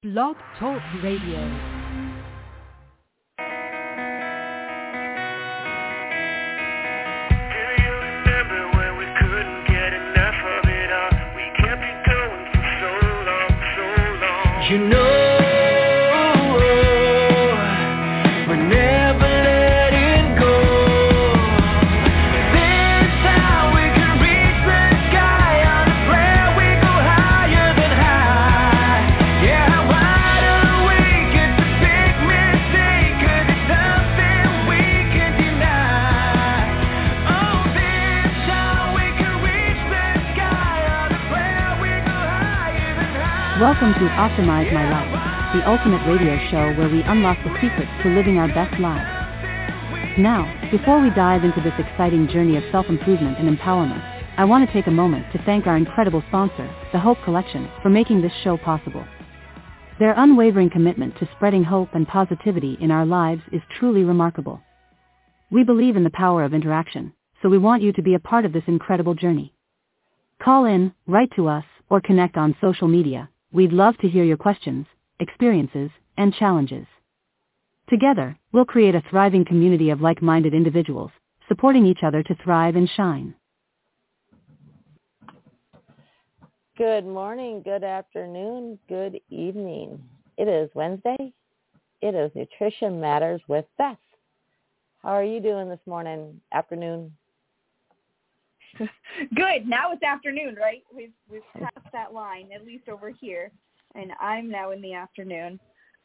Blog Talk Radio. You know, we're never letting go. This time we can reach the sky. On a prayer we go higher than high. Yeah, how wide awake, it's a big mistake, 'cause it's something we can deny. Oh, this time we can reach the sky. On a prayer we go higher than high. Welcome to Optimize My Life, the ultimate radio show where we unlock the secrets to living our best lives. Now, before we dive into this exciting journey of self-improvement and empowerment, I want to take a moment to thank our incredible sponsor, the Hope Collection, for making this show possible. Their unwavering commitment to spreading hope and positivity in our lives is truly remarkable. We believe in the power of interaction, so we want you to be a part of this incredible journey. Call in, write to us, or connect on social media. We'd love to hear your questions, experiences, and challenges. Together, we'll create a thriving community of like-minded individuals, supporting each other to thrive and shine. Good morning, good afternoon, good evening. It is Wednesday. It is Nutrition Matters with Beth. How are you doing this morning, afternoon? Good. Now it's afternoon, right? We've passed that line, at least over here, and I'm now in the afternoon.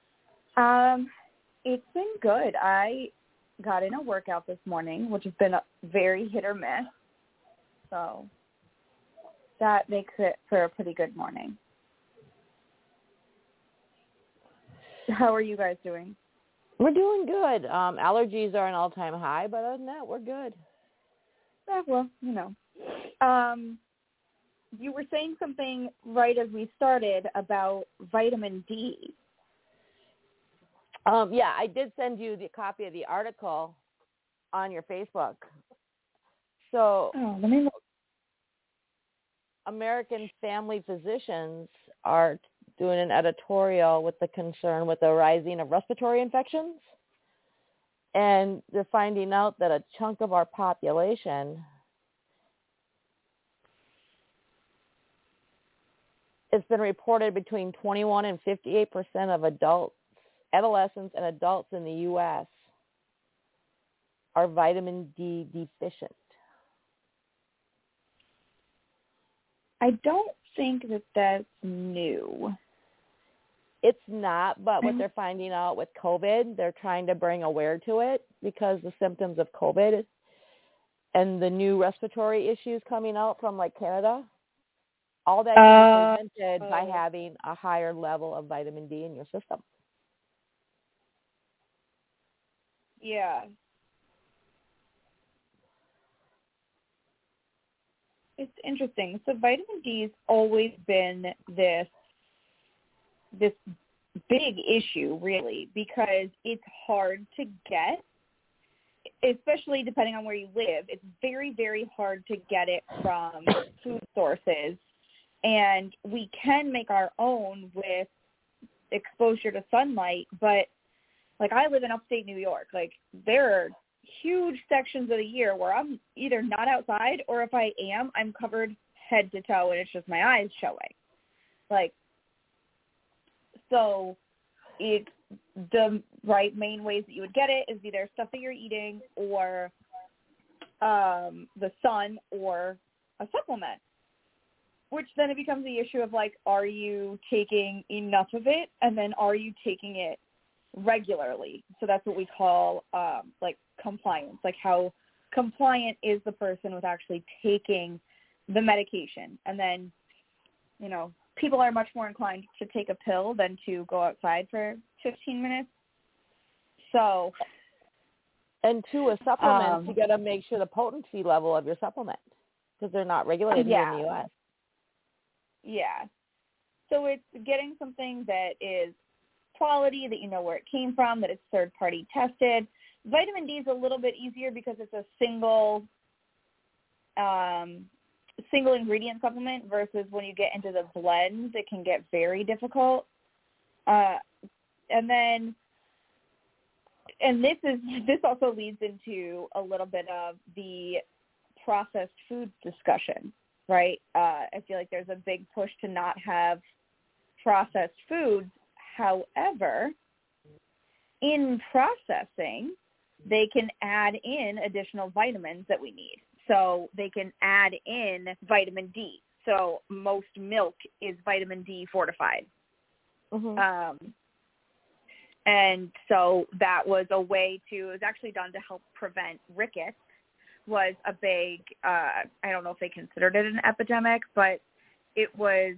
It's been good. I got in a workout this morning, which has been a very hit or miss, so that makes it for a pretty good morning. How are you guys doing? We're doing good. Allergies are an all-time high, but other than that, we're good. Yeah, well, you know. You were saying something right as we started about vitamin D. Yeah, I did send you the copy of the article on your Facebook. So, let me look. American family physicians are doing an editorial with the concern with the rising of respiratory infections. And they're finding out that a chunk of our population, it's been reported between 21 and 58% of adults, adolescents and adults in the U.S. are vitamin D deficient. I don't think that that's new. It's not, but what they're finding out with COVID, they're trying to bring aware to it because the symptoms of COVID and the new respiratory issues coming out from like Canada, all that can be prevented by having a higher level of vitamin D in your system. Yeah. It's interesting. So vitamin D has always been this big issue, really, because it's hard to get, especially depending on where you live. It's very, very hard to get it from food sources, and we can make our own with exposure to sunlight, but like I live in upstate New York. Like there are huge sections of the year where I'm either not outside, or if I am, I'm covered head to toe and it's just my eyes showing. Like, so it's the right main ways that you would get it is either stuff that you're eating or the sun or a supplement, which then it becomes the issue of like, are you taking enough of it, and then are you taking it regularly? So that's what we call like compliance, like how compliant is the person with actually taking the medication. And then, you know, people are much more inclined to take a pill than to go outside for 15 minutes. So, and to a supplement, you got to make sure the potency level of your supplement, because they're not regulated here in the U.S. Yeah. So it's getting something that is quality, that you know where it came from, that it's third-party tested. Vitamin D is a little bit easier because it's a single ingredient supplement versus when you get into the blends, it can get very difficult. And then, and this also leads into a little bit of the processed foods discussion, right? I feel like there's a big push to not have processed foods. However, in processing, they can add in additional vitamins that we need. So they can add in vitamin D. So most milk is vitamin D fortified. Mm-hmm. And so that was a way to, it was actually done to help prevent rickets, was a big, I don't know if they considered it an epidemic, but it was,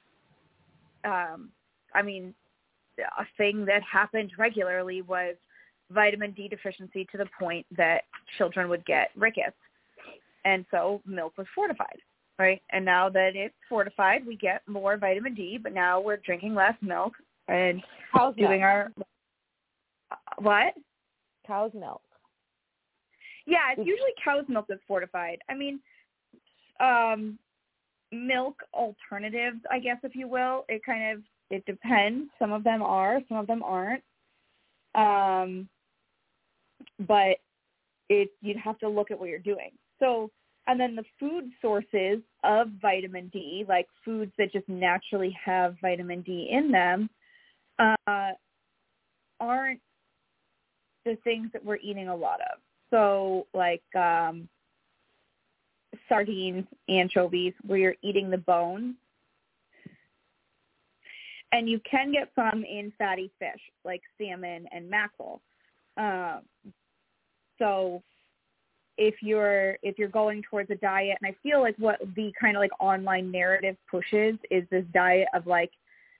a thing that happened regularly was vitamin D deficiency to the point that children would get rickets. And so milk was fortified, right? And now that it's fortified, we get more vitamin D, but now we're drinking less milk and doing our, what? Cow's milk. Yeah, it's usually cow's milk that's fortified. I mean, milk alternatives, I guess, if you will, it depends. Some of them are, some of them aren't. But you'd have to look at what you're doing. So, and then the food sources of vitamin D, like foods that just naturally have vitamin D in them, aren't the things that we're eating a lot of. So like sardines, anchovies, where you're eating the bone. And you can get some in fatty fish like salmon and mackerel. So if you're going towards a diet, and I feel like what the kind of like online narrative pushes is this diet of like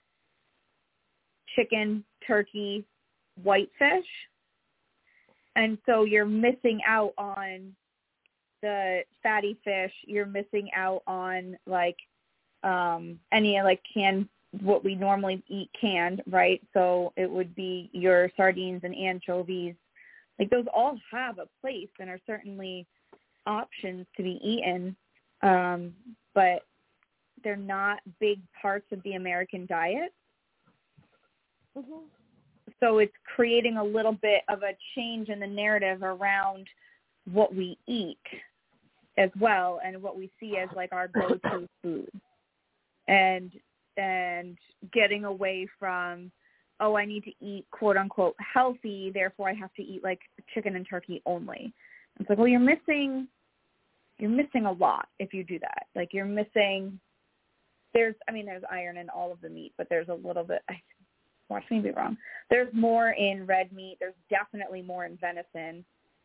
chicken, turkey, whitefish. And so you're missing out on the fatty fish. You're missing out on like any like canned, what we normally eat canned, right? So it would be your sardines and anchovies. Like those all have a place and are certainly options to be eaten, but they're not big parts of the American diet. Mm-hmm. So it's creating a little bit of a change in the narrative around what we eat as well, and what we see as like our go-to food, and getting away from, oh, I need to eat quote unquote healthy, therefore I have to eat like chicken and turkey only. It's like, well, you're missing a lot if you do that. Like you're missing, there's iron in all of the meat, but there's a little bit, watch me be wrong. There's more in red meat. There's definitely more in venison.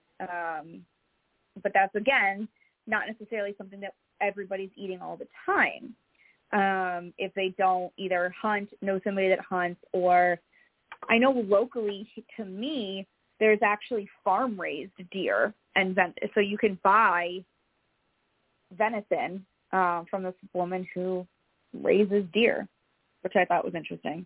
But that's, again, not necessarily something that everybody's eating all the time. If they don't either know somebody that hunts, or I know locally to me, there's actually farm-raised deer, and so you can buy venison from this woman who raises deer, which I thought was interesting.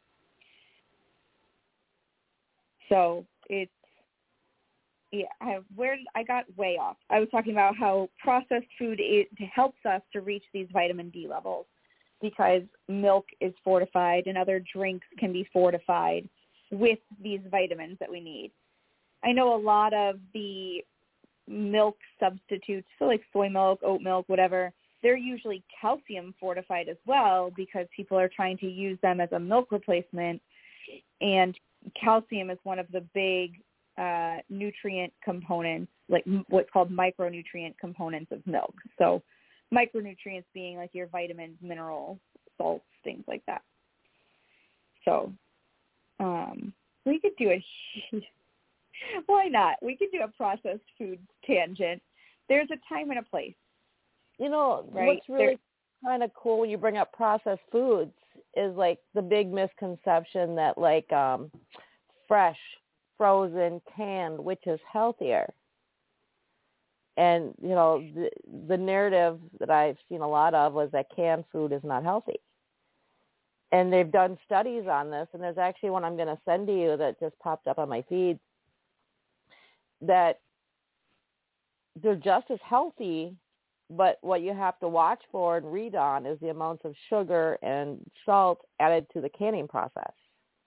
So it's, yeah, I got way off. I was talking about how processed food helps us to reach these vitamin D levels, because milk is fortified and other drinks can be fortified with these vitamins that we need. I know a lot of the milk substitutes, so like soy milk, oat milk, whatever, they're usually calcium fortified as well, because people are trying to use them as a milk replacement. And calcium is one of the big nutrient components, like what's called micronutrient components of milk. So micronutrients being like your vitamins, minerals, salts, things like that. So we could do why not? We could do a processed foods tangent. There's a time and a place. You know, right? What's really kind of cool when you bring up processed foods is like the big misconception that like fresh, frozen, canned, which is healthier. And, you know, the narrative that I've seen a lot of was that canned food is not healthy. And they've done studies on this, and there's actually one I'm going to send to you that just popped up on my feed, that they're just as healthy, but what you have to watch for and read on is the amounts of sugar and salt added to the canning process.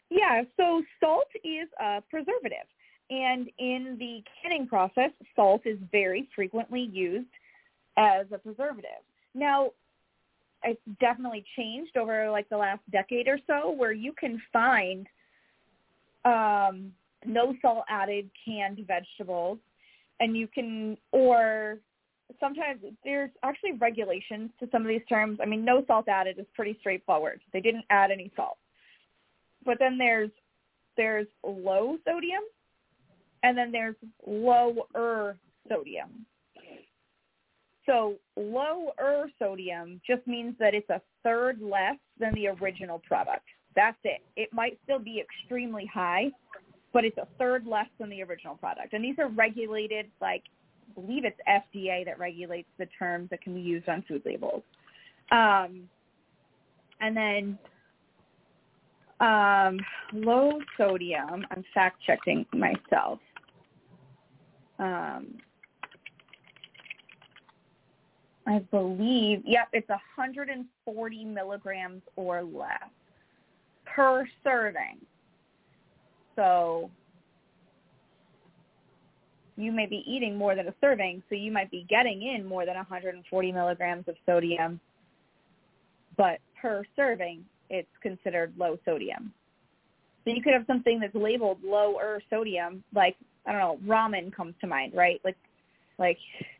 Yeah, so salt is a preservative. And in the canning process, salt is very frequently used as a preservative. Now, it's definitely changed over like the last decade or so, where you can find no salt added canned vegetables, and you can, or sometimes there's actually regulations to some of these terms. I mean, no salt added is pretty straightforward. They didn't add any salt. But then there's low sodium, and then there's lower sodium. So lower sodium just means that it's a third less than the original product. That's it. It might still be extremely high, but it's a third less than the original product. And these are regulated, like, I believe it's FDA that regulates the terms that can be used on food labels. And then low sodium, I'm fact-checking myself. I believe, it's 140 milligrams or less per serving. So you may be eating more than a serving, so you might be getting in more than 140 milligrams of sodium, but per serving, it's considered low sodium. So you could have something that's labeled lower sodium, like, I don't know, ramen comes to mind, right? Like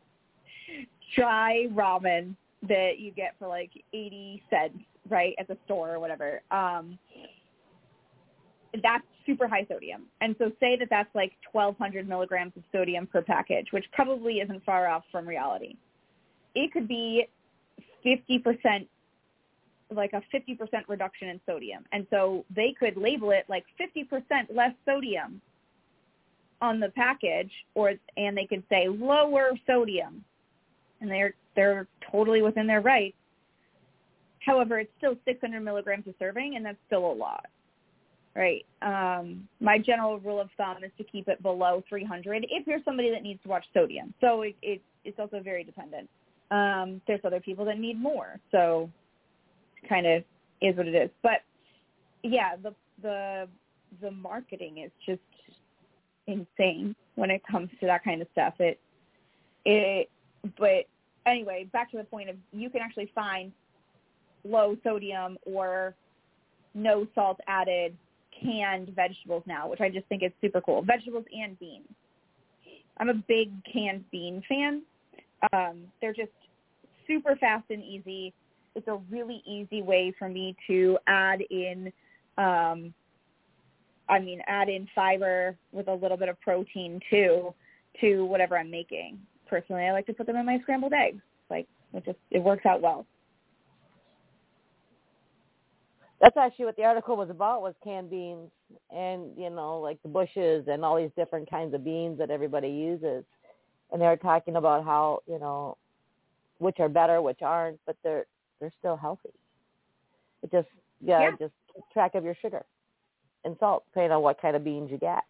dry ramen that you get for like 80 cents, right, at the store or whatever. That's super high sodium. And so say that that's like 1,200 milligrams of sodium per package, which probably isn't far off from reality. It could be 50%, like a 50% reduction in sodium. And so they could label it like 50% less sodium on the package, and they could say lower sodium. And they're totally within their rights. However, it's still 600 milligrams a serving, and that's still a lot, right? My general rule of thumb is to keep it below 300 if you're somebody that needs to watch sodium. So it's also very dependent. There's other people that need more, so kind of is what it is. But yeah, the marketing is just insane when it comes to that kind of stuff. But anyway, back to the point of you can actually find low sodium or no salt added canned vegetables now, which I just think is super cool. Vegetables and beans. I'm a big canned bean fan. They're just super fast and easy. It's a really easy way for me to add in fiber with a little bit of protein too to whatever I'm making. Personally, I like to put them in my scrambled eggs. Like, it works out well. That's actually what the article was about, was canned beans and, like the bushes and all these different kinds of beans that everybody uses. And they were talking about how, which are better, which aren't, but they're still healthy. It just keep track of your sugar and salt, depending on what kind of beans you get.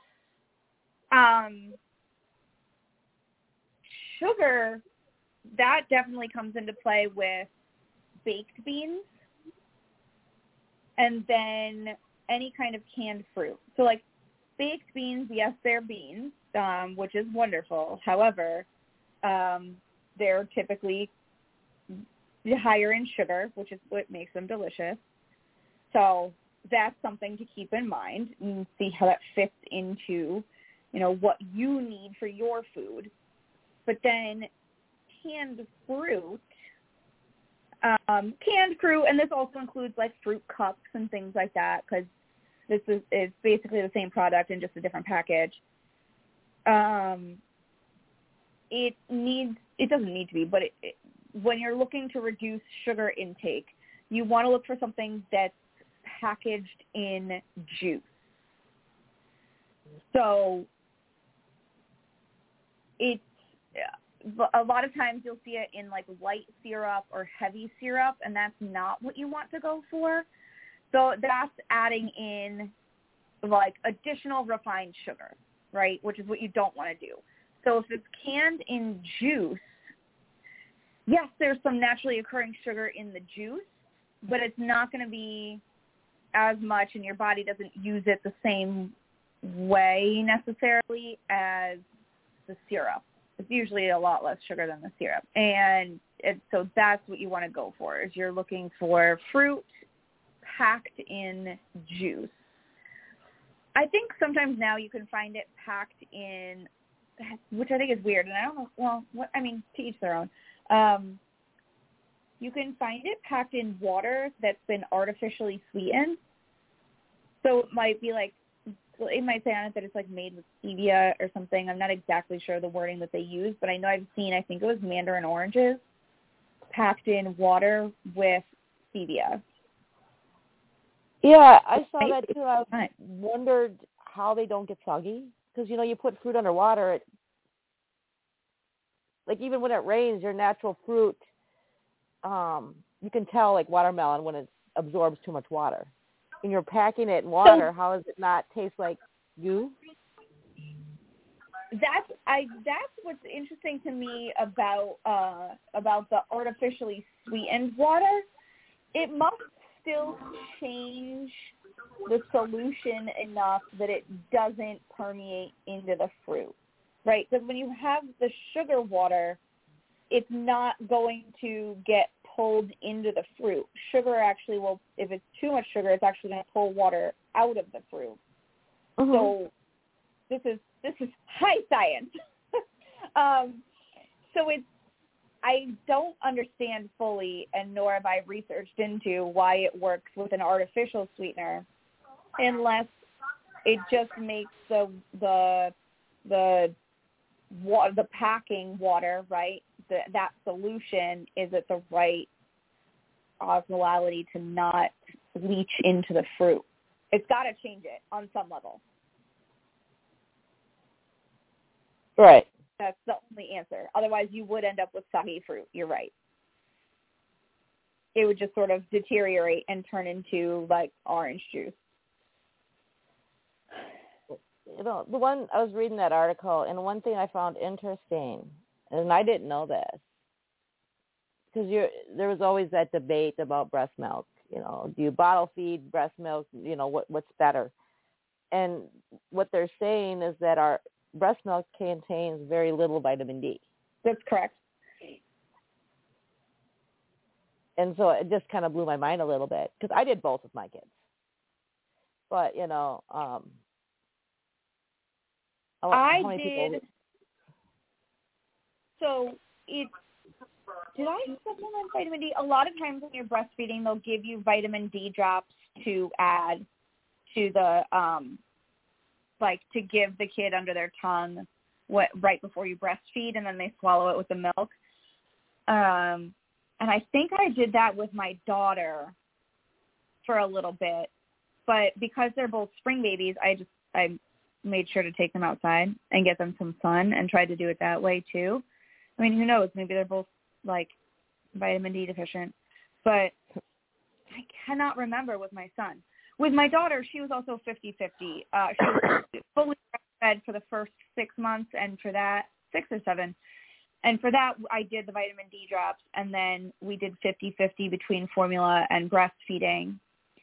Sugar, that definitely comes into play with baked beans and then any kind of canned fruit. So like baked beans, yes, they're beans, which is wonderful. However, they're typically higher in sugar, which is what makes them delicious. So that's something to keep in mind and see how that fits into, what you need for your food. But then canned fruit, and this also includes like fruit cups and things like that, because this is basically the same product in just a different package. It doesn't need to be, but when you're looking to reduce sugar intake, you want to look for something that's packaged in juice. So it's a lot of times you'll see it in like light syrup or heavy syrup, and that's not what you want to go for. So that's adding in like additional refined sugar, right, which is what you don't want to do. So if it's canned in juice, yes, there's some naturally occurring sugar in the juice, but it's not going to be as much and your body doesn't use it the same way necessarily as the syrup. It's usually a lot less sugar than the syrup. And so that's what you want to go for, is you're looking for fruit packed in juice. I think sometimes now you can find it packed in, which I think is weird. And I don't know, well, to each their own. You can find it packed in water that's been artificially sweetened. So it might be like, it might say on it that it's like made with stevia or something. I'm not exactly sure the wording that they use, but I know I think it was mandarin oranges packed in water with stevia. Yeah, I saw that too. I wondered how they don't get soggy. Because, you put fruit underwater, like even when it rains, your natural fruit, you can tell, like watermelon, when it absorbs too much water. And you're packing it in water, how does it not taste like goo? That's what's interesting to me about the artificially sweetened water. It must still change the solution enough that it doesn't permeate into the fruit, right? Because when you have the sugar water, it's not going to get pulled into the fruit. Sugar actually will, if it's too much sugar, it's actually going to pull water out of the fruit. Mm-hmm. So this is high science. So I don't understand fully, and nor have I researched into why it works with an artificial sweetener, unless it just makes the packing water, right? That solution is at the right osmolality to not leach into the fruit. It's got to change it on some level. Right. That's the only answer. Otherwise, you would end up with soggy fruit. You're right. It would just sort of deteriorate and turn into like orange juice. The one I was reading that article, and one thing I found interesting, and I didn't know this, because there was always that debate about breast milk. Do you bottle feed breast milk? What's better? And what they're saying is that our breast milk contains very little vitamin D. That's correct. And so it just kind of blew my mind a little bit, because I did both with my kids. But, I did. So did I supplement vitamin D? A lot of times when you're breastfeeding, they'll give you vitamin D drops to add to the, to give the kid under their tongue right before you breastfeed, and then they swallow it with the milk. And I think I did that with my daughter for a little bit, but because they're both spring babies, I made sure to take them outside and get them some sun, and tried to do it that way too. I mean, who knows? Maybe they're both like vitamin D deficient, but I cannot remember with my son. With my daughter, she was also 50-50. She was fully breastfed for the first 6 months, and for that, 6 or 7. And for that, I did the vitamin D drops, and then we did 50-50 between formula and breastfeeding.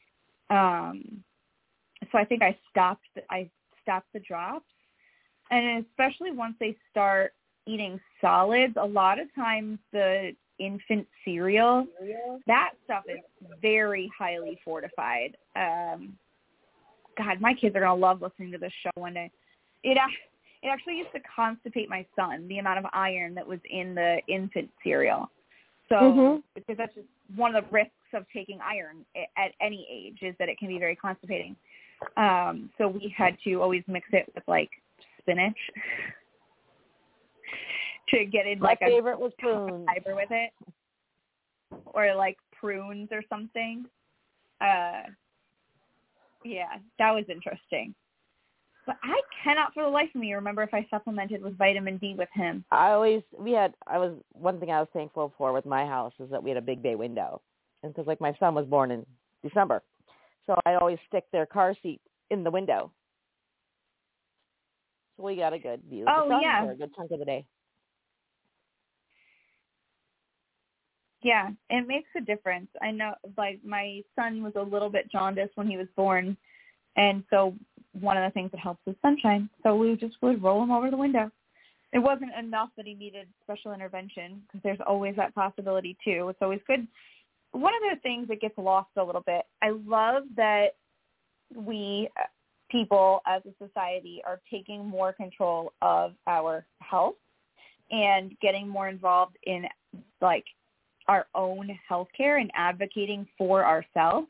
So I think I stopped the drops. And especially once they start eating solids, a lot of times the infant cereal, that stuff is very highly fortified. God, my kids are going to love listening to this show one day. It actually used to constipate my son, the amount of iron that was in the infant cereal. So because that's just one of the risks of taking iron at any age, is that it can be very constipating. So we had to always mix it with like spinach to get in like my favorite was prunes. Fiber with it, or like prunes or something. Yeah, that was interesting. But I cannot for the life of me remember if I supplemented with vitamin D with him. One thing I was thankful for with my house is that we had a big bay window. And because like my son was born in December. So I always stick their car seat in the window. So we got a good view of the sun for a good chunk of the day. Yeah, it makes a difference. I know, like, my son was a little bit jaundiced when he was born, and so one of the things that helps is sunshine. So we just would roll him over the window. It wasn't enough that he needed special intervention, because there's always that possibility, too. It's always good. One of the things that gets lost a little bit, I love that we people as a society are taking more control of our health and getting more involved in, like, our own healthcare and advocating for ourselves.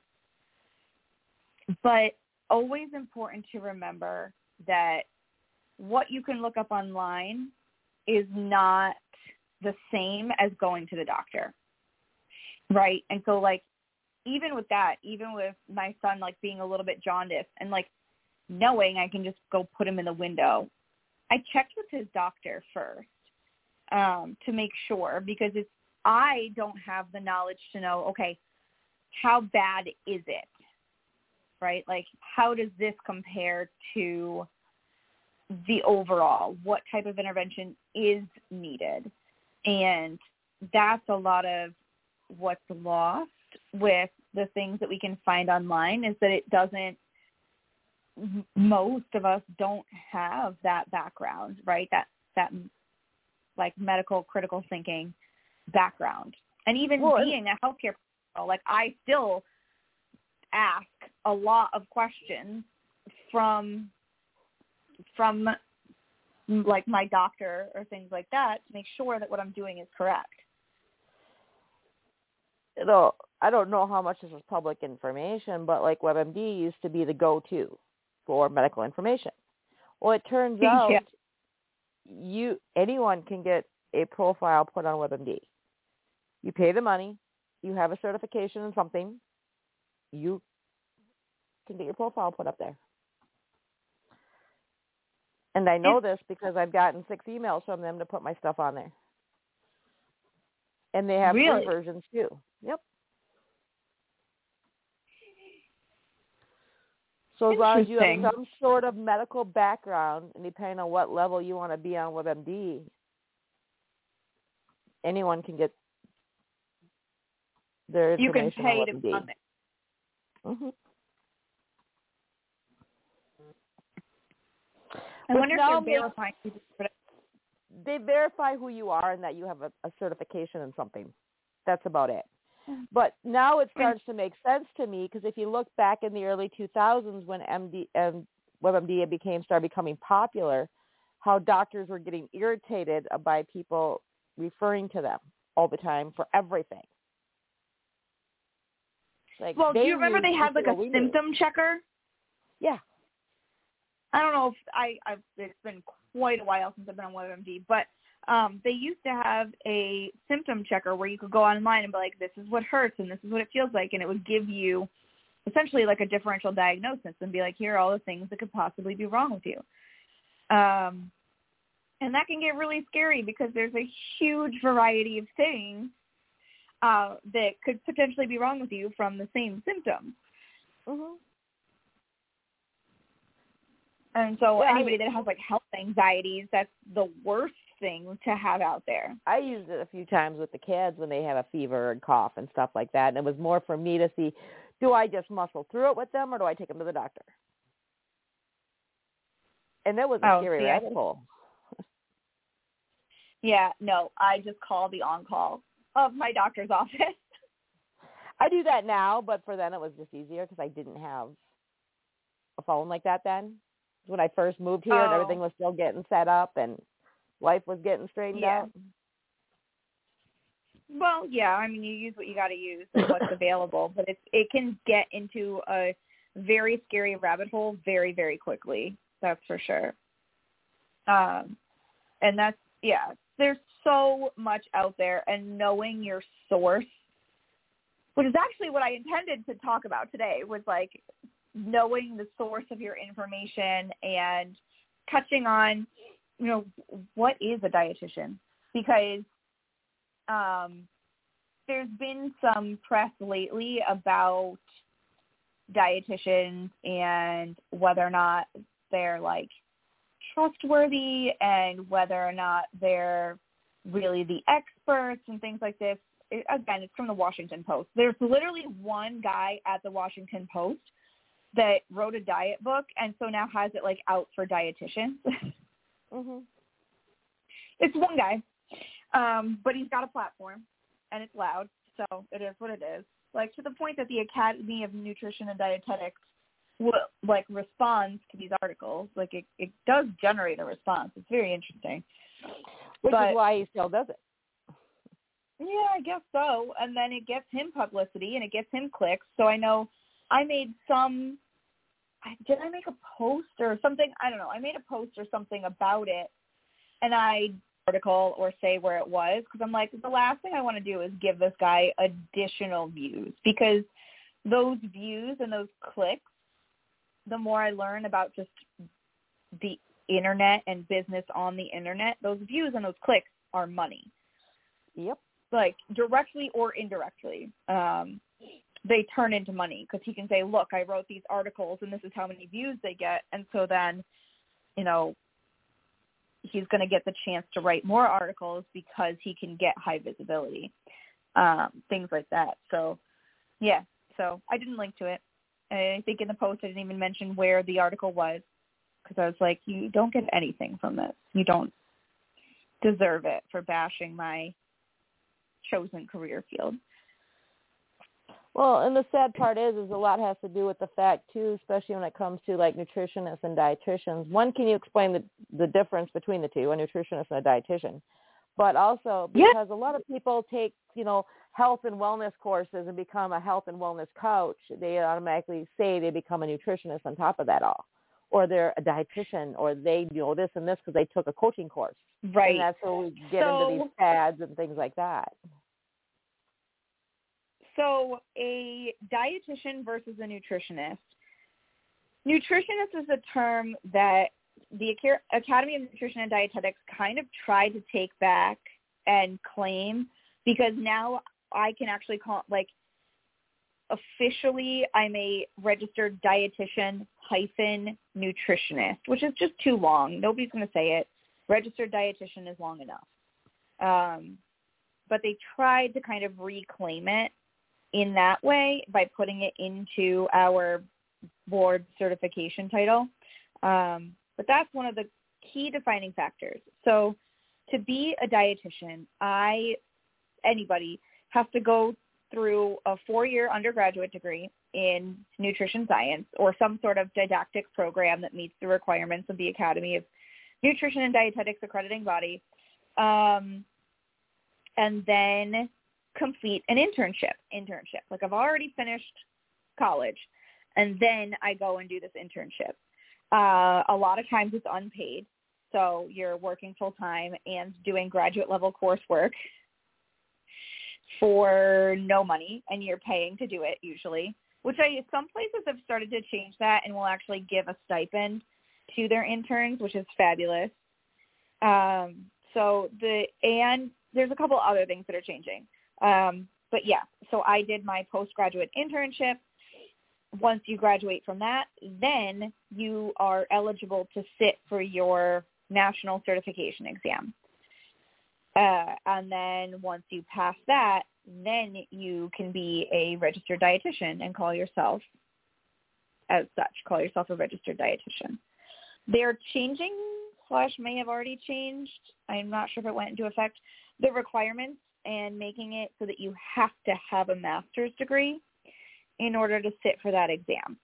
But always important to remember that what you can look up online is not the same as going to the doctor, right? And so, like, even with that, even with my son, like, being a little bit jaundiced and, like, knowing I can just go put him in the window, I checked with his doctor first to make sure, because I don't have the knowledge to know, okay, how bad is it, right? Like, how does this compare to the overall? What type of intervention is needed? And that's a lot of what's lost with the things that we can find online, is that it doesn't, most of us don't have that background, right? That like medical critical thinking background. And even being a healthcare professional, like, I still ask a lot of questions from like my doctor or things like that to make sure that what I'm doing is correct. You know, I don't know how much this is public information, but, like, WebMD used to be the go-to for medical information. Well, it turns out anyone can get a profile put on WebMD. You pay the money, you have a certification in something, you can get your profile put up there. And I know this because I've gotten 6 emails from them to put my stuff on there. And they have free versions too. Yep. So as long as you have some sort of medical background, and depending on what level you want to be on WebMD, anyone can get their information. You can pay to be on there. Mm-hmm. I wonder if they're verifying. They verify who you are and that you have a certification in something. That's about it. But now it starts to make sense to me, because if you look back in the early 2000s when WebMD started becoming popular, how doctors were getting irritated by people referring to them all the time for everything. Like, well, do you remember they had, like, a symptom checker? Yeah. I don't know if it's been quite a while since I've been on WebMD, but they used to have a symptom checker where you could go online and be like, this is what hurts and this is what it feels like, and it would give you essentially like a differential diagnosis and be like, here are all the things that could possibly be wrong with you. And that can get really scary, because there's a huge variety of things that could potentially be wrong with you from the same symptoms. Mm-hmm. And so anybody that has, like, health anxieties, that's the worst thing to have out there. I used it a few times with the kids when they have a fever and cough and stuff like that. And it was more for me to see, do I just muscle through it with them, or do I take them to the doctor? And that was a scary rabbit hole. Yeah, no, I just call the on-call of my doctor's office. I do that now, but for then it was just easier because I didn't have a phone like that then. When I first moved here and everything was still getting set up and life was getting straightened out. Well, yeah, I mean, you use what you got to use and what's available, but it can get into a very scary rabbit hole very, very quickly. That's for sure. And that's, there's so much out there, and knowing your source, which is actually what I intended to talk about today, was like knowing the source of your information and touching on, you know, what is a dietitian? Because there's been some press lately about dietitians and whether or not they're, like, trustworthy and whether or not they're really the experts and things like this. again, it's from the Washington Post. There's literally one guy at the Washington Post that wrote a diet book and so now has it like out for dietitians. Mhm. It's one guy, but he's got a platform and it's loud, so it is what it is. Like, to the point that the Academy of Nutrition and Dietetics responds to these articles. Like, it does generate a response. It's very interesting. Which is why he still does it. Yeah, I guess so. And then it gets him publicity and it gets him clicks. So I know I made did I make a post or something? I don't know. I made a post or something about it, and I article or say where it was, because I'm like, the last thing I want to do is give this guy additional views, because those views and those clicks, the more I learn about just the internet and business on the internet, those views and those clicks are money. Yep. Like, directly or indirectly, they turn into money, because he can say, look, I wrote these articles and this is how many views they get. And so then, you know, he's going to get the chance to write more articles because he can get high visibility, things like that. So, yeah, so I didn't link to it. I think in the post I didn't even mention where the article was, because I was like, you don't get anything from this. You don't deserve it for bashing my chosen career field. Well, and the sad part is a lot has to do with the fact, too, especially when it comes to, like, nutritionists and dietitians. One, can you explain the difference between the two, a nutritionist and a dietitian? But also because a lot of people take, you know, health and wellness courses and become a health and wellness coach, they automatically say they become a nutritionist on top of that all. Or they're a dietitian, or they know this and this because they took a coaching course. Right. And that's where we get into these fads and things like that. So a dietitian versus a nutritionist. Nutritionist is a term that the Academy of Nutrition and Dietetics kind of tried to take back and claim, because now I can actually call, like, officially I'm a registered dietitian - nutritionist, which is just too long. Nobody's going to say it. Registered dietitian is long enough. But they tried to kind of reclaim it in that way by putting it into our board certification title. But that's one of the key defining factors. So to be a dietitian, anybody has to go through a 4-year undergraduate degree in nutrition science or some sort of didactic program that meets the requirements of the Academy of Nutrition and Dietetics accrediting body, and then complete an internship. Like, I've already finished college, and then I go and do this internship. A lot of times it's unpaid, so you're working full-time and doing graduate-level coursework for no money, and you're paying to do it usually, which some places have started to change that and will actually give a stipend to their interns, which is fabulous. And there's a couple other things that are changing. But yeah, so I did my postgraduate internship. Once you graduate from that, then you are eligible to sit for your national certification exam. And then once you pass that, then you can be a registered dietitian and call yourself as such. Call yourself a registered dietitian. They're changing / may have already changed. I'm not sure if it went into effect. The requirements and making it so that you have to have a master's degree in order to sit for that exam.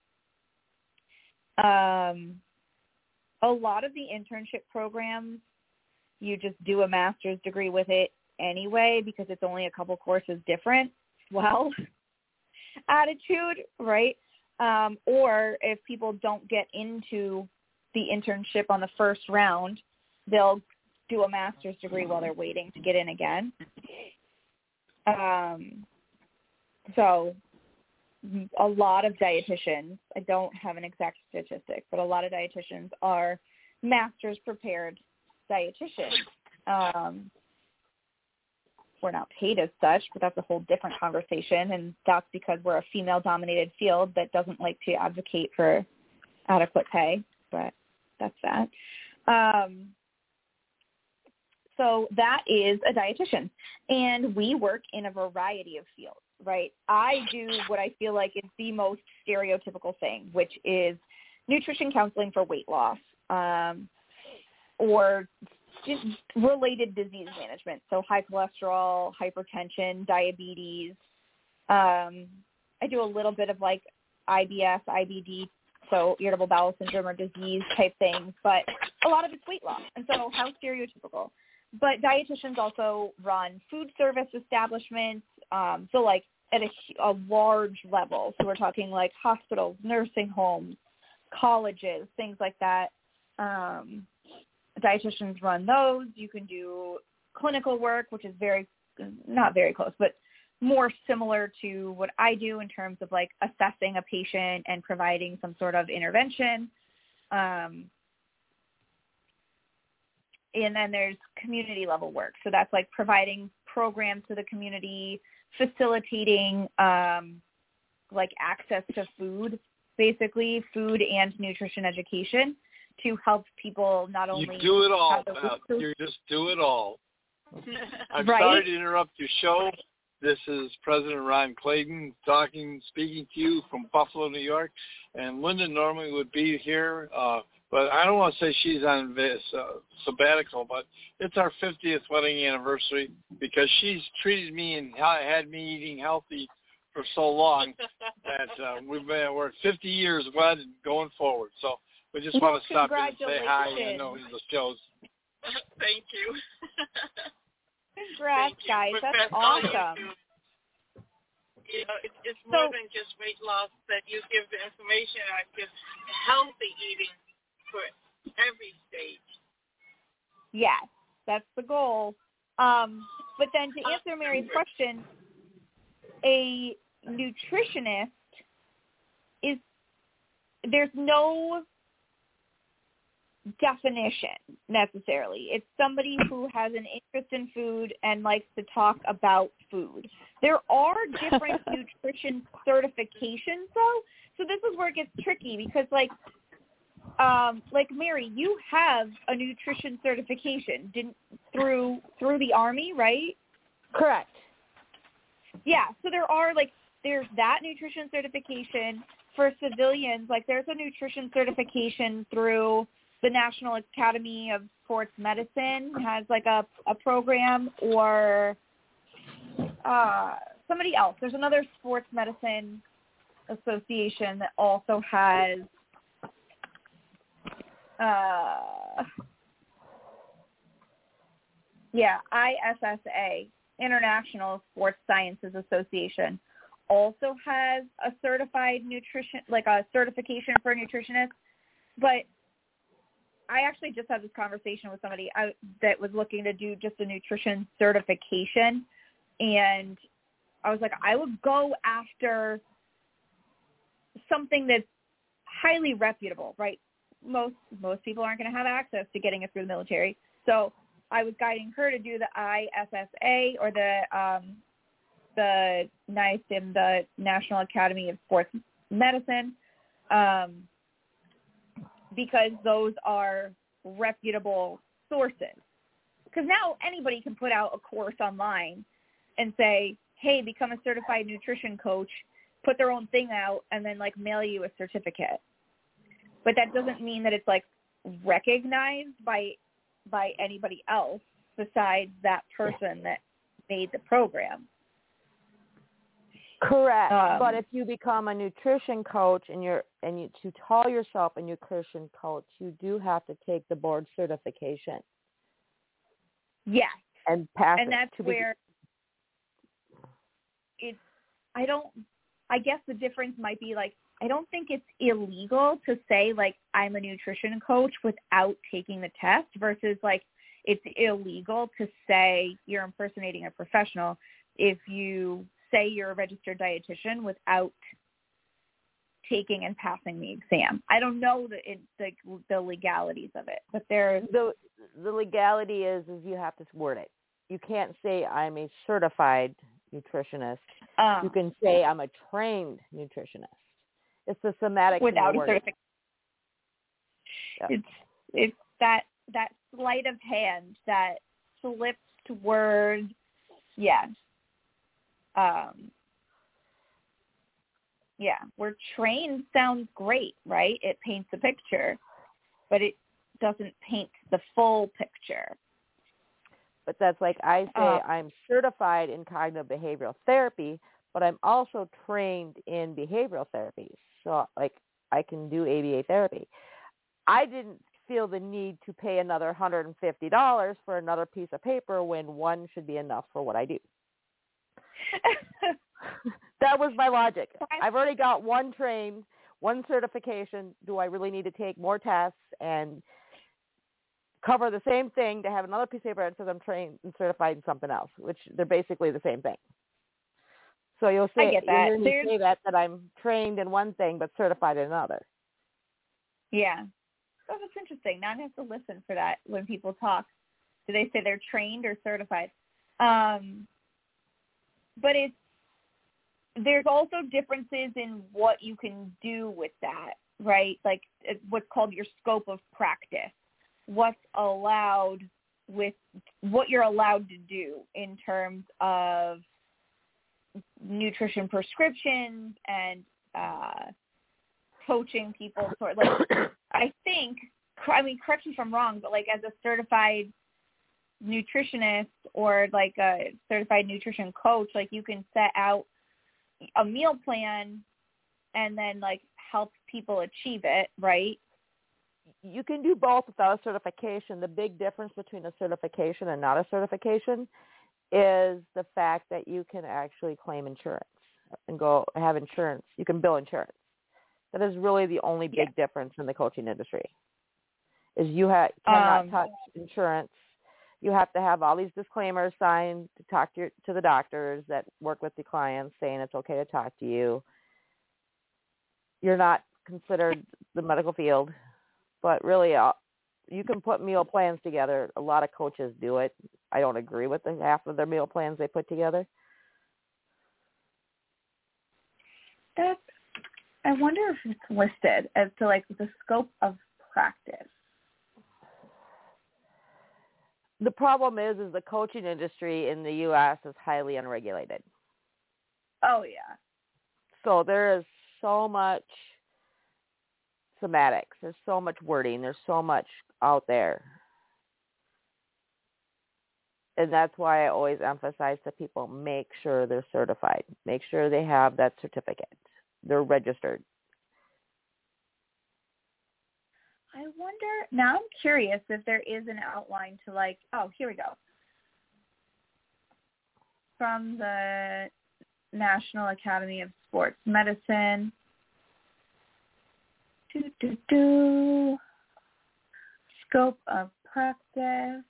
A lot of the internship programs, you just do a master's degree with it anyway because it's only a couple courses different. Well, attitude, right? Or if people don't get into the internship on the first round, they'll do a master's degree while they're waiting to get in again. So a lot of dietitians, I don't have an exact statistic, but a lot of dietitians are master's prepared dietitians. We're not paid as such, but that's a whole different conversation, and that's because we're a female-dominated field that doesn't like to advocate for adequate pay, but that's that. So that is a dietitian, and we work in a variety of fields, right? I do what I feel like is the most stereotypical thing, which is nutrition counseling for weight loss, or just related disease management. So high cholesterol, hypertension, diabetes. I do a little bit of like IBS, IBD, so irritable bowel syndrome or disease type things, but a lot of it's weight loss. And so how stereotypical. But dietitians also run food service establishments, so like at a large level. So we're talking like hospitals, nursing homes, colleges, things like that. Dietitians run those. You can do clinical work, which is not very close, but more similar to what I do in terms of like assessing a patient and providing some sort of intervention. And then there's community level work. So that's like providing programs to the community, facilitating like access to food, basically food and nutrition education to help people not only. You do it all, Beth. You just do it all. I'm sorry to interrupt your show. This is President Ron Clayton speaking to you from Buffalo, New York. And Linda normally would be here, but I don't want to say she's on this sabbatical, but it's our 50th wedding anniversary because she's treated me and had me eating healthy for so long that we're 50 years wed and going forward. So we just want to stop in and say hi. I know the show's. Thank you. Congrats, guys. That's awesome. You know, it's more than just weight loss that you give the information on just healthy eating for every stage. Yes, that's the goal. But then to answer Mary's question, a nutritionist there's no definition necessarily. It's somebody who has an interest in food and likes to talk about food. There are different nutrition certifications though, so this is where it gets tricky because like Mary, you have a nutrition certification through the Army, right? Correct. Yeah, so there's that nutrition certification for civilians. Like there's a nutrition certification through the National Academy of Sports Medicine has like a program, or somebody else. There's another sports medicine association that also has ISSA, International Sports Sciences Association, also has a certified nutrition, like a certification for a nutritionist. But I actually just had this conversation with somebody that was looking to do just a nutrition certification, and I was like, I would go after something that's highly reputable, right? Most people aren't going to have access to getting it through the military, so I was guiding her to do the ISSA or the NISM, the National Academy of Sports Medicine, because those are reputable sources. Because now anybody can put out a course online and say, hey, become a certified nutrition coach, put their own thing out, and then like mail you a certificate. But that doesn't mean that it's like recognized by anybody else besides that person that made the program. Correct. But if you become a nutrition coach and you to call yourself a nutrition coach, you do have to take the board certification. Yes. And pass and it. That's where I guess the difference might be like, I don't think it's illegal to say like I'm a nutrition coach without taking the test versus like it's illegal to say you're impersonating a professional if you say you're a registered dietitian without taking and passing the exam. I don't know the legalities of it, but the legality is you have to word it. You can't say I'm a certified nutritionist. You can say I'm a trained nutritionist. It's the somatic without a wording. certificate. Yep. It's that sleight of hand that slipped word. Yeah. Yeah, we're trained sounds great, right? It paints a picture, but it doesn't paint the full picture. But that's like I say, I'm certified in cognitive behavioral therapy, but I'm also trained in behavioral therapy. So, like, I can do ABA therapy. I didn't feel the need to pay another $150 for another piece of paper when one should be enough for what I do. That was my logic. I've already got one trained, one certification. Do I really need to take more tests and cover the same thing to have another piece of paper that says I'm trained and certified in something else, which they're basically the same thing. So you'll say, I get that. You'll hear me say that I'm trained in one thing but certified in another. Yeah. Oh, that's interesting. Now I have to listen for that when people talk. Do they say they're trained or certified? But there's also differences in what you can do with that, right? Like what's called your scope of practice. What's allowed with what you're allowed to do in terms of nutrition prescriptions and coaching people. Sort like I mean, correct me if I'm wrong, but like as a certified nutritionist or like a certified nutrition coach, like you can set out a meal plan and then like help people achieve it, right? You can do both without a certification. The big difference between a certification and not a certification is the fact that you can actually claim insurance and go have insurance. You can bill insurance. That is really the only big difference in the coaching industry. Is you cannot touch insurance. You have to have all these disclaimers signed to talk to the doctors that work with the clients saying it's okay to talk to you. You're not considered the medical field, but really you can put meal plans together. A lot of coaches do it. I don't agree with the half of their meal plans they put together. I wonder if it's listed as to like the scope of practice. The problem is the coaching industry in the U.S. is highly unregulated. Oh, yeah. So there is so much semantics. There's so much wording. There's so much out there. And that's why I always emphasize to people, make sure they're certified. Make sure they have that certificate. They're registered. I wonder, now I'm curious if there is an outline to like, oh, here we go. From the National Academy of Sports Medicine. Scope of practice.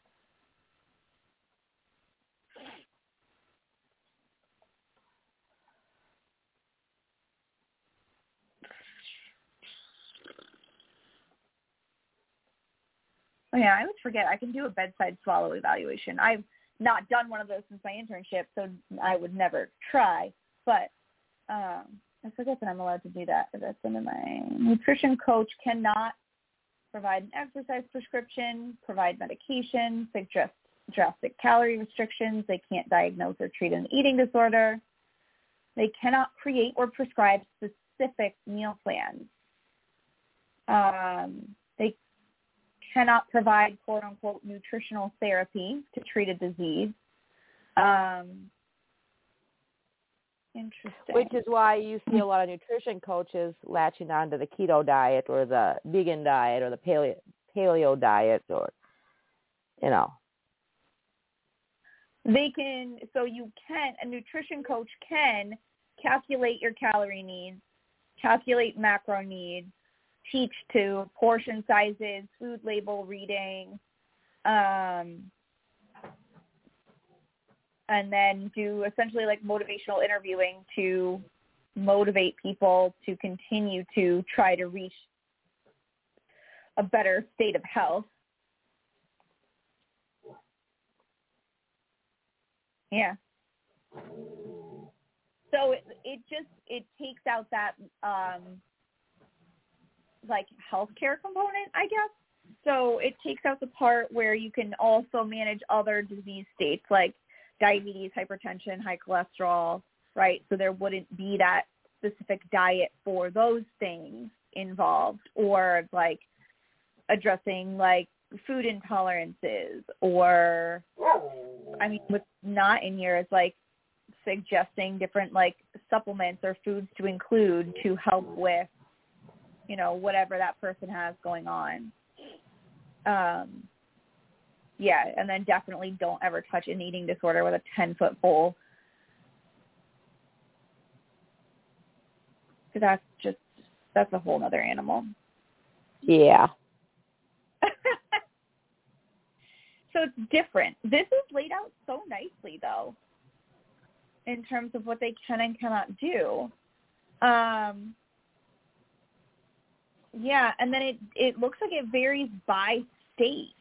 Oh, yeah, I would forget. I can do a bedside swallow evaluation. I've not done one of those since my internship, so I would never try. But I forget that I'm allowed to do that. That's under my nutrition coach cannot provide an exercise prescription, provide medication, suggest drastic calorie restrictions. They can't diagnose or treat an eating disorder. They cannot create or prescribe specific meal plans. They cannot provide quote-unquote nutritional therapy to treat a disease. Interesting. Which is why you see a lot of nutrition coaches latching onto the keto diet or the vegan diet or the paleo diet or, you know. They can, so you can, a nutrition coach can calculate your calorie needs, calculate macro needs, teach to portion sizes, food label reading, and then do essentially like motivational interviewing to motivate people to continue to try to reach a better state of health. Yeah. So it takes out that like healthcare component, I guess. So it takes out the part where you can also manage other disease states like diabetes, hypertension, high cholesterol, right? So there wouldn't be that specific diet for those things involved, or like addressing like food intolerances, or what's not in here is like suggesting different like supplements or foods to include to help with, whatever that person has going on. Yeah, and then definitely don't ever touch an eating disorder with a 10-foot pole. Because that's a whole other animal. Yeah. So it's different. This is laid out so nicely, though, in terms of what they can and cannot do. Yeah, and then it looks like it varies by state.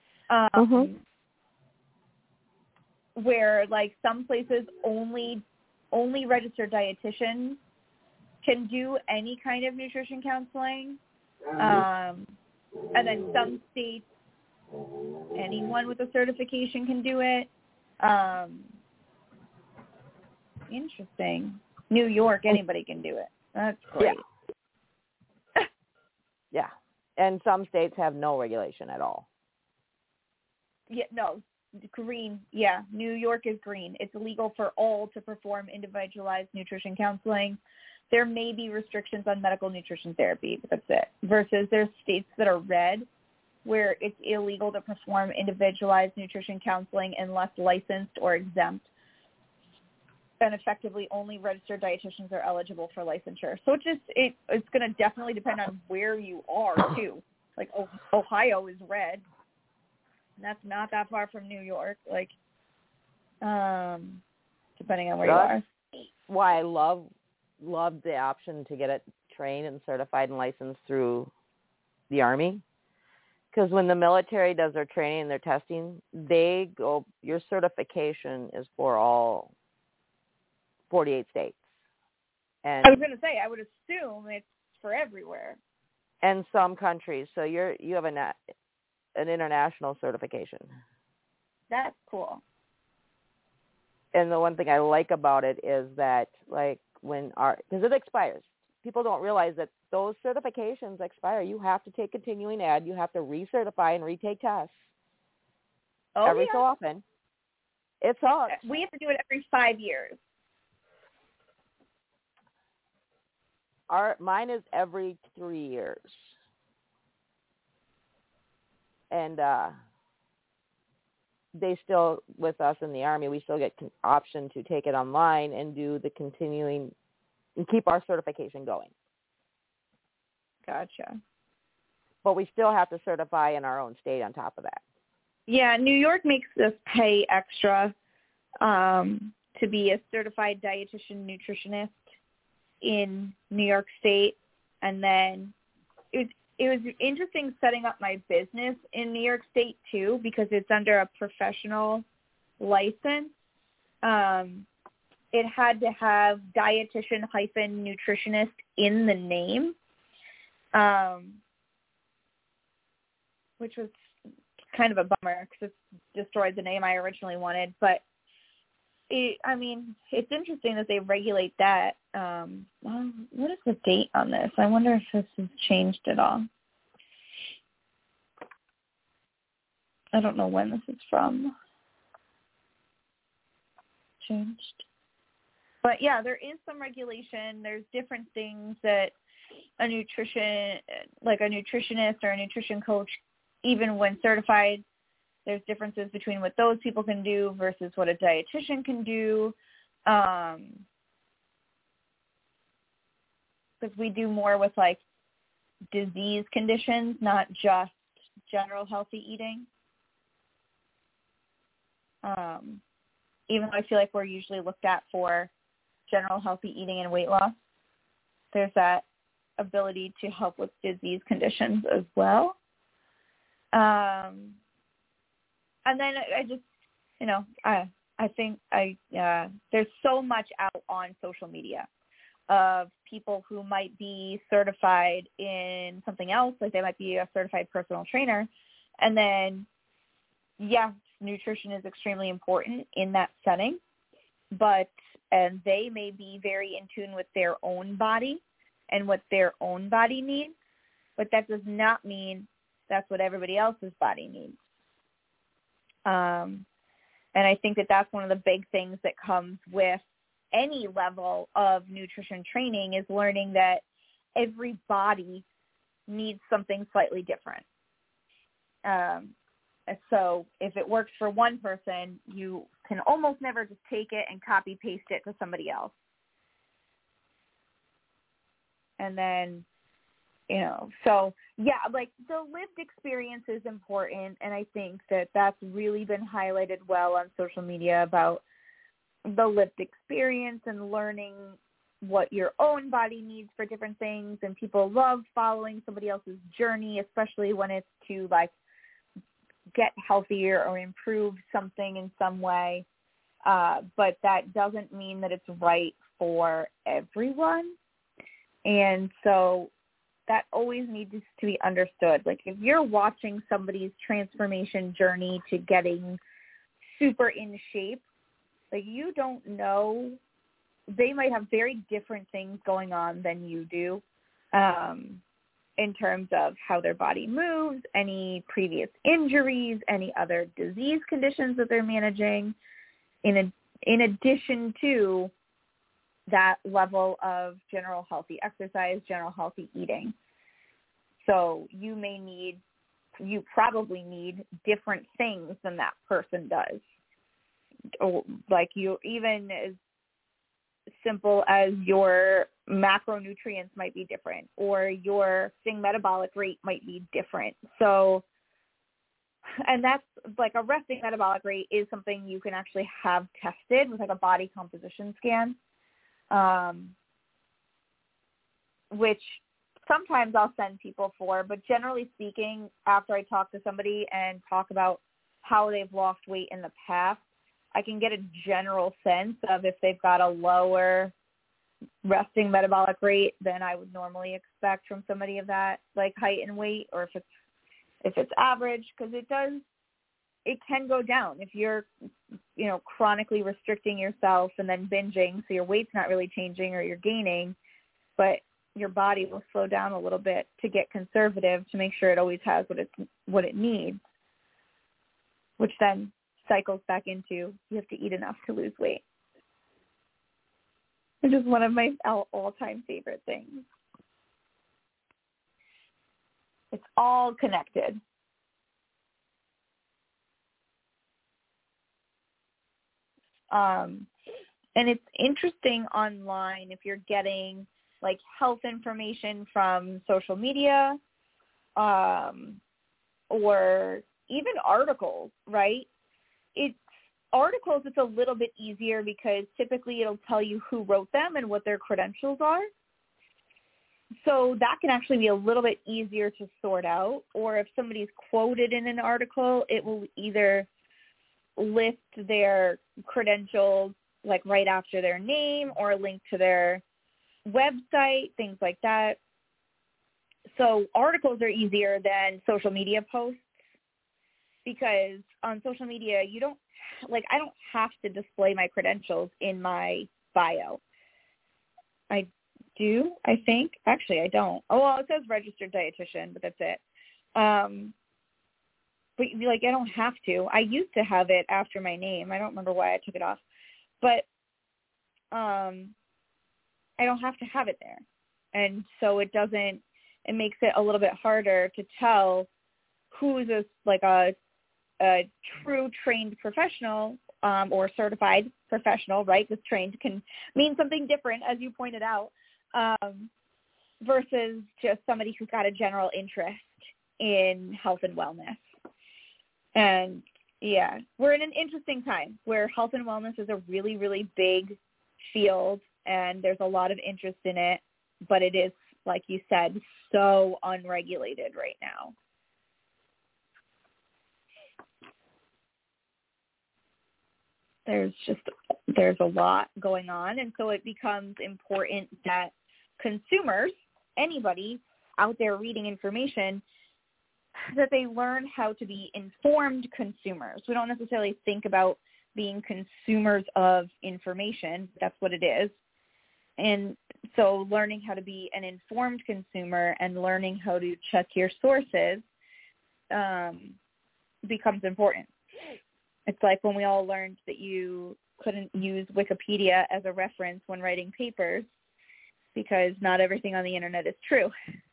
Where like some places only registered dietitians can do any kind of nutrition counseling, and then some states anyone with a certification can do it. Interesting. New York, anybody can do it. That's great. Yeah, and some states have no regulation at all. Yeah, no, green. Yeah, New York is green. It's illegal for all to perform individualized nutrition counseling. There may be restrictions on medical nutrition therapy, but that's it. Versus there's states that are red, where it's illegal to perform individualized nutrition counseling unless licensed or exempt. And effectively only registered dietitians are eligible for licensure. So it's going to definitely depend on where you are, too. Like, Ohio is red. And that's not that far from New York, like, depending on where you are. Why I love the option to get it trained and certified and licensed through the Army. Because when the military does their training and their testing, your certification is for all 48 states. And I was going to say, I would assume it's for everywhere. And some countries. So you have an international certification. That's cool. And the one thing I like about it is that, like, because it expires. People don't realize that those certifications expire. You have to take continuing ed. You have to recertify and retake tests every so often. It sucks. We have to do it every 5 years. Mine is every 3 years. And they still, with us in the Army, we still get option to take it online and do the continuing and keep our certification going. Gotcha. But we still have to certify in our own state on top of that. Yeah, New York makes us pay extra to be a certified dietitian nutritionist in New York State. And then it was interesting setting up my business in New York State, too, because it's under a professional license. It had to have dietitian-nutritionist in the name, which was kind of a bummer because it destroyed the name I originally wanted. But, it's interesting that they regulate that. What is the date on this? I wonder if this has changed at all. I don't know when this is from. Changed. But, yeah, there is some regulation. There's different things that a nutritionist or a nutrition coach, even when certified, there's differences between what those people can do versus what a dietitian can do. Because we do more with, like, disease conditions, not just general healthy eating. Even though I feel like we're usually looked at for general healthy eating and weight loss, there's that ability to help with disease conditions as well. And then I just, I think there's so much out on social media of people who might be certified in something else, like they might be a certified personal trainer. And then, yes, nutrition is extremely important in that setting, and they may be very in tune with their own body and what their own body needs, but that does not mean that's what everybody else's body needs. And I think that that's one of the big things that comes with any level of nutrition training is learning that every body needs something slightly different. So if it works for one person, you can almost never just take it and copy paste it to somebody else. And then, so yeah, like the lived experience is important. And I think that that's really been highlighted well on social media about the lived experience and learning what your own body needs for different things. And people love following somebody else's journey, especially when it's to like get healthier or improve something in some way. But that doesn't mean that it's right for everyone. And so that always needs to be understood. Like if you're watching somebody's transformation journey to getting super in shape, like you don't know, they might have very different things going on than you do in terms of how their body moves, any previous injuries, any other disease conditions that they're managing, in addition to that level of general healthy exercise, general healthy eating. So you probably need different things than that person does. Like you, even as simple as your macronutrients might be different, or your metabolic rate might be different. So, and that's like a resting metabolic rate is something you can actually have tested with like a body composition scan, which sometimes I'll send people for, but generally speaking, after I talk to somebody and talk about how they've lost weight in the past, I can get a general sense of if they've got a lower resting metabolic rate than I would normally expect from somebody of that like height and weight, or if it's average, because it can go down if you're, chronically restricting yourself and then binging, so your weight's not really changing or you're gaining, but your body will slow down a little bit to get conservative to make sure it always has what it needs, which then cycles back into you have to eat enough to lose weight, which is one of my all-time favorite things. It's all connected. And it's interesting online if you're getting like health information from social media, or even articles, right? Articles, it's a little bit easier because typically it'll tell you who wrote them and what their credentials are. So that can actually be a little bit easier to sort out. Or if somebody's quoted in an article, it will either list their credentials like right after their name or a link to their website, things like that. So articles are easier than social media posts, because on social media, I don't have to display my credentials in my bio. I do, I think. Actually, I don't. Oh, well, it says registered dietitian, but that's it. But I don't have to. I used to have it after my name. I don't remember why I took it off. But I don't have to have it there. And so it makes it a little bit harder to tell who's a true trained professional or certified professional, right? Because trained can mean something different, as you pointed out, versus just somebody who's got a general interest in health and wellness. And yeah, we're in an interesting time where health and wellness is a really, really big field, and there's a lot of interest in it, but it is, like you said, so unregulated right now. there's a lot going on, and so it becomes important that consumers, anybody out there reading information, that they learn how to be informed consumers. We don't necessarily think about being consumers of information. That's what it is. And so learning how to be an informed consumer and learning how to check your sources becomes important. It's like when we all learned that you couldn't use Wikipedia as a reference when writing papers because not everything on the internet is true.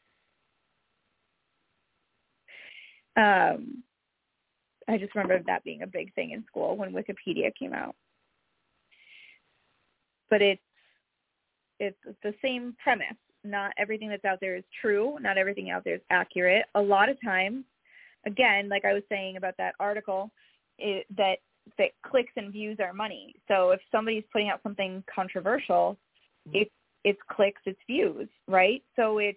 I just remember that being a big thing in school when Wikipedia came out. But it's the same premise. Not everything that's out there is true. Not everything out there is accurate. A lot of times, again, like I was saying about that article, that clicks and views are money. So if somebody's putting out something controversial, it's clicks, it's views, right? So it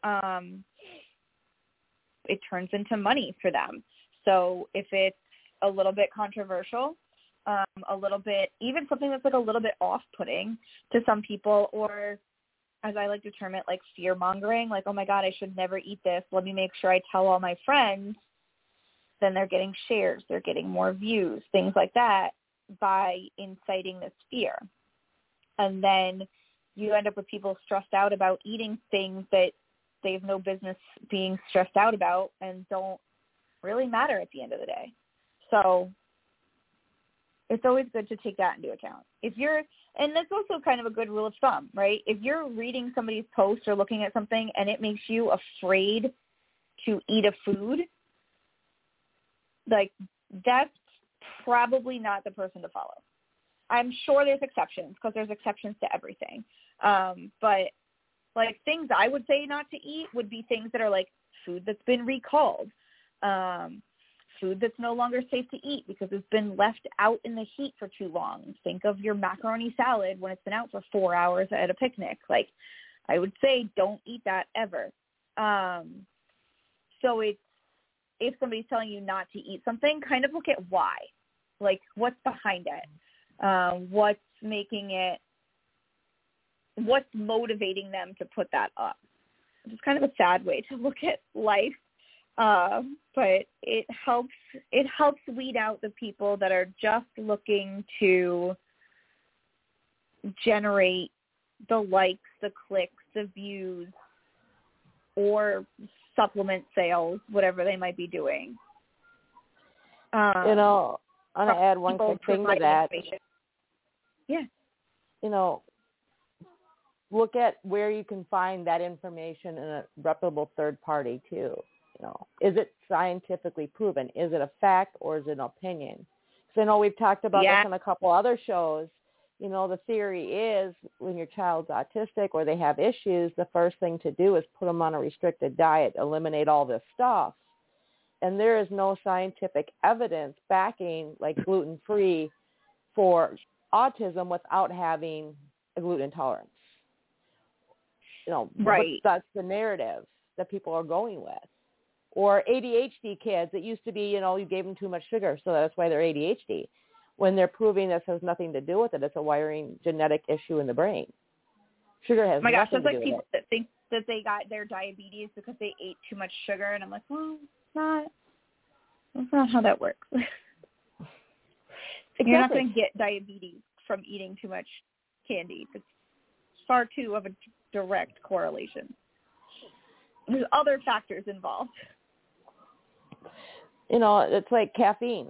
turns into money for them. So if it's a little bit controversial, a little bit, even something that's like a little bit off-putting to some people, or as I like to term it, like fear-mongering, like, oh my God, I should never eat this. Let me make sure I tell all my friends. Then they're getting shares, they're getting more views, things like that by inciting this fear. And then you end up with people stressed out about eating things that they have no business being stressed out about and don't really matter at the end of the day. So it's always good to take that into account. And that's also kind of a good rule of thumb, right? If you're reading somebody's post or looking at something and it makes you afraid to eat a food, like, that's probably not the person to follow. I'm sure there's exceptions, because there's exceptions to everything. But like things I would say not to eat would be things that are like food that's been recalled, food that's no longer safe to eat because it's been left out in the heat for too long. Think of your macaroni salad when it's been out for 4 hours at a picnic. Like, I would say don't eat that ever. So if somebody's telling you not to eat something, kind of look at why. Like, what's behind it? What's motivating them to put that up? It's kind of a sad way to look at life. But it helps weed out the people that are just looking to generate the likes, the clicks, the views, or supplement sales, whatever they might be doing. I'm going to add one quick thing to that. Yeah. Look at where you can find that information in a reputable third party too. Is it scientifically proven? Is it a fact or is it an opinion? Because I know we've talked about this on a couple other shows. The theory is when your child's autistic or they have issues, the first thing to do is put them on a restricted diet, eliminate all this stuff. And there is no scientific evidence backing like gluten-free for autism without having a gluten intolerance. Right. That's the narrative that people are going with. Or ADHD kids, it used to be, you gave them too much sugar, so that's why they're ADHD. When they're proving this has nothing to do with it, it's a wiring genetic issue in the brain. Sugar has nothing to do with it. That's like people that think that they got their diabetes because they ate too much sugar, and I'm like, well, that's not how that works. Exactly. You're not going to get diabetes from eating too much candy. It's far too of a direct correlation. There's other factors involved. It's like caffeine.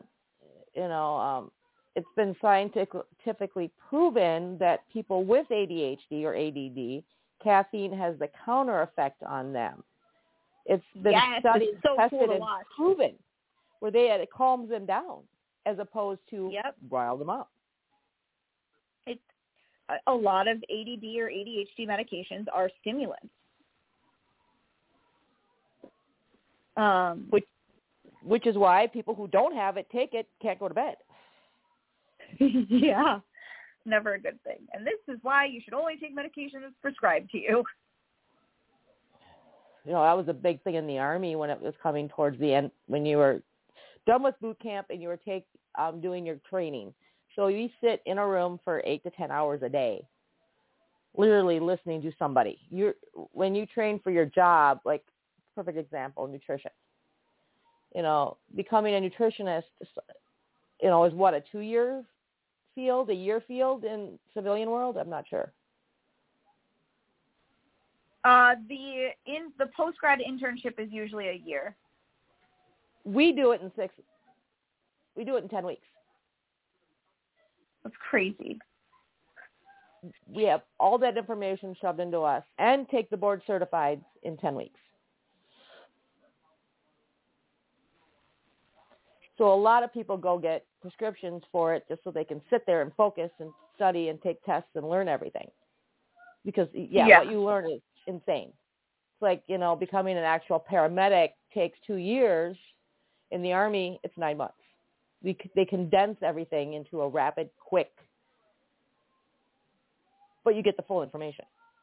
It's been scientifically proven that people with ADHD or ADD, caffeine has the counter effect on them. It's been studied, tested, and proven where it calms them down as opposed to rile them up. It's a lot of ADD or ADHD medications are stimulants. Which is why people who don't have it, take it, can't go to bed. Yeah, never a good thing. And this is why you should only take medication that's prescribed to you. That was a big thing in the Army when it was coming towards the end, when you were done with boot camp and you were doing your training. So we sit in a room for 8 to 10 hours a day, literally listening to somebody. When you train for your job, like perfect example, nutrition. Becoming a nutritionist, is what, a 2-year field, a year field in civilian world? I'm not sure. The post-grad internship is usually a year. We do it in 10 weeks. That's crazy. We have all that information shoved into us and take the board certified in 10 weeks. So a lot of people go get prescriptions for it just so they can sit there and focus and study and take tests and learn everything. Because, what you learn is insane. It's like, becoming an actual paramedic takes 2 years. In the Army, it's 9 months. They condense everything into a rapid, quick, but you get the full information.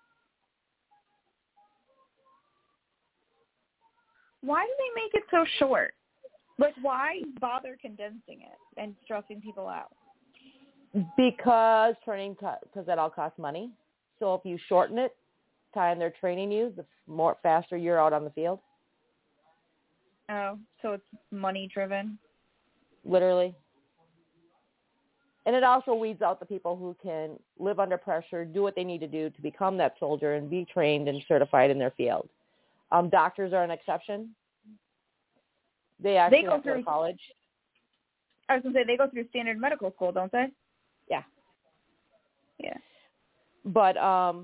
Why do they make it so short? Like, why bother condensing it and stressing people out? Because that all costs money. So if you shorten it, time they're training you, the faster you're out on the field. Oh, so it's money driven? Literally. And it also weeds out the people who can live under pressure, do what they need to do to become that soldier and be trained and certified in their field. Doctors are an exception. They actually go through college. I was going to say, they go through standard medical school, don't they? Yeah. Yeah. But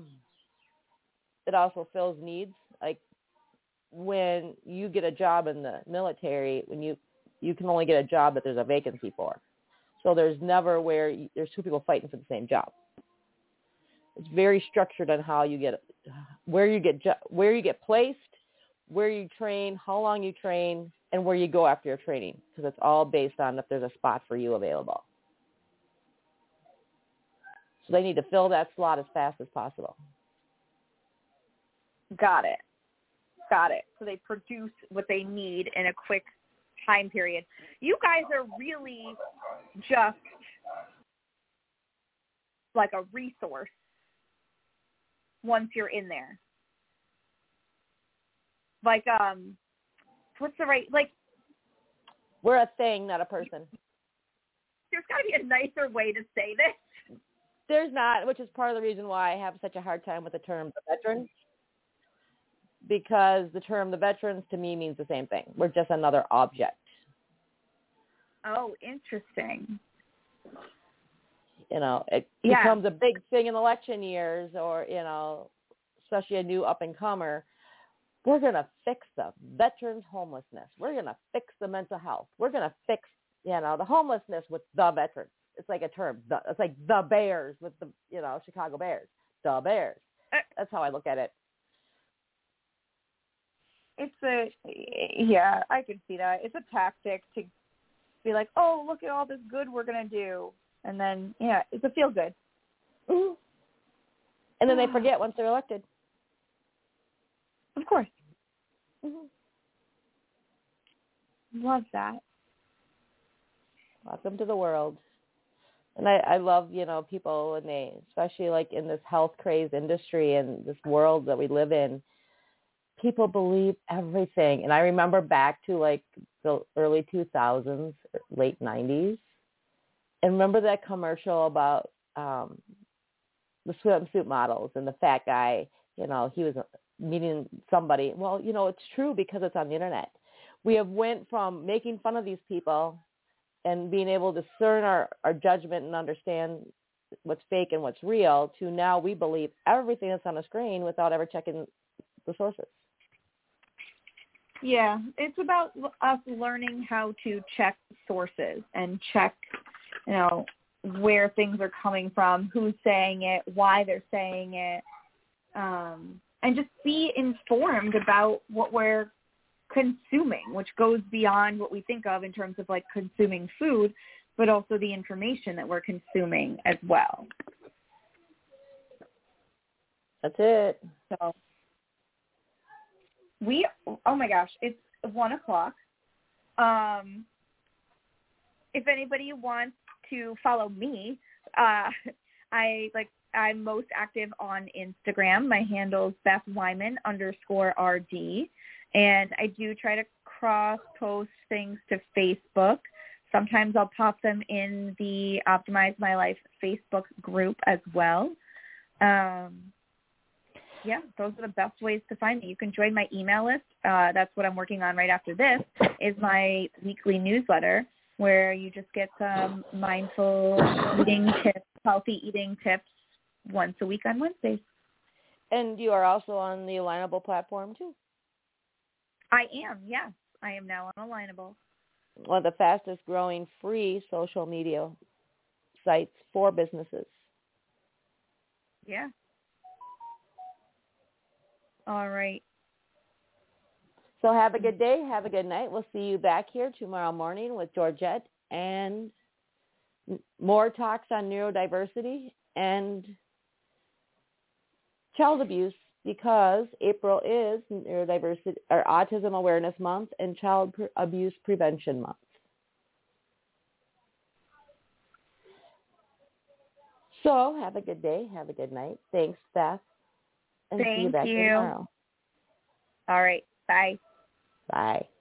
it also fills needs. Like when you get a job in the military, when you can only get a job that there's a vacancy for. So there's never there's two people fighting for the same job. It's very structured on how you get, where you get placed, where you train, how long you train, and where you go after your training, because it's all based on if there's a spot for you available. So they need to fill that slot as fast as possible. Got it. So they produce what they need in a quick time period. You guys are really just like a resource once you're in there. Like, what's the right, like... We're a thing, not a person. There's got to be a nicer way to say this. There's not, which is part of the reason why I have such a hard time with the term the veterans. Because the term the veterans to me means the same thing. We're just another object. Oh, interesting. It becomes a big thing in election years or, especially a new up-and-comer. We're going to fix the veterans' homelessness. We're going to fix the mental health. We're going to fix, the homelessness with the veterans. It's like a term. It's like the Bears with the, Chicago Bears. The Bears. That's how I look at it. I can see that. It's a tactic to be like, oh, look at all this good we're going to do. And then, it's a feel good. Mm-hmm. And then they forget once they're elected. Of course. Mm-hmm. Love that. Welcome to the world. And I love, people, and they, especially like in this health crazed industry and this world that we live in, people believe everything. And I remember back to like the early 2000s, late 90s. And remember that commercial about the swimsuit models and the fat guy, he was meeting somebody. Well, it's true because it's on the internet. We have went from making fun of these people and being able to discern our judgment and understand what's fake and what's real to now we believe everything that's on a screen without ever checking the sources. Yeah, it's about us learning how to check sources and check, where things are coming from, who's saying it, why they're saying it, and just be informed about what we're consuming, which goes beyond what we think of in terms of like consuming food, but also the information that we're consuming as well. That's it. So oh my gosh, it's 1:00. If anybody wants to follow me, I'm most active on Instagram. My handle's Beth Wyman _RD. And I do try to cross-post things to Facebook. Sometimes I'll pop them in the Optimize My Life Facebook group as well. Yeah, those are the best ways to find me. You can join my email list. That's what I'm working on right after this, is my weekly newsletter, where you just get some mindful eating tips, healthy eating tips once a week on Wednesdays. And you are also on the Alignable platform, too? I am, yes. I am now on Alignable. One of the fastest growing free social media sites for businesses. Yeah. All right. So have a good day. Have a good night. We'll see you back here tomorrow morning with Georgette and more talks on neurodiversity and child abuse, because April is neurodiversity or Autism Awareness Month and Child Abuse Prevention Month. So have a good day. Have a good night. Thanks, Beth. And see you back tomorrow. All right. Bye. Bye.